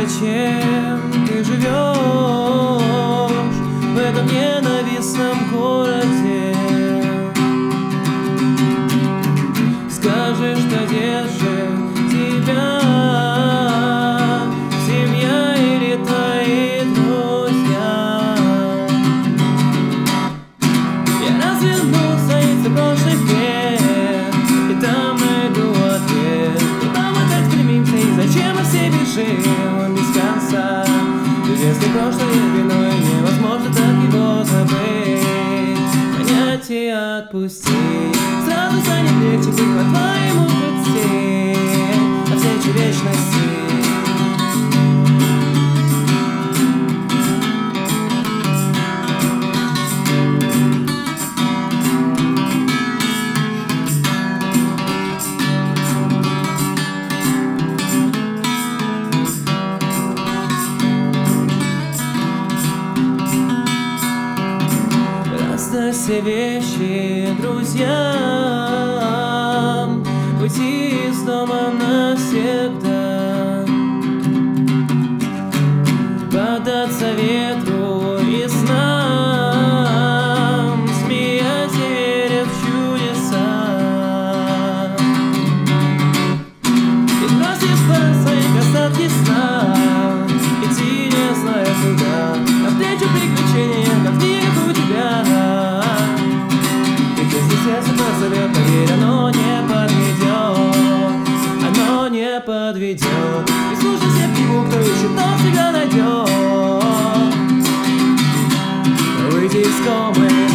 Зачем ты живешь в этом ненавистном городе? Скажи, что держит тебя семья или твои друзья? Я развернулся из прошлых лет, и там найду ответ. Куда мы так стремимся и зачем мы все бежим без конца? Если прошлое виной, невозможно так его забыть, понять и отпустить. Сразу станет легче быть по твоему пути навстречу вечности. Расстань все вещи друзьям, уйти из дома навсегда, поддаться ветру и снам, смеясь и веря в чудеса, и бросив пара своих остатки сна, идти не зная куда, навстречу приключениям, как в книгах у тебя. Сердце позовет, поверь, оно не подведет, оно не подведет. И слушайся к нему, кто ищет, тот всегда найдет. Выйди из комы.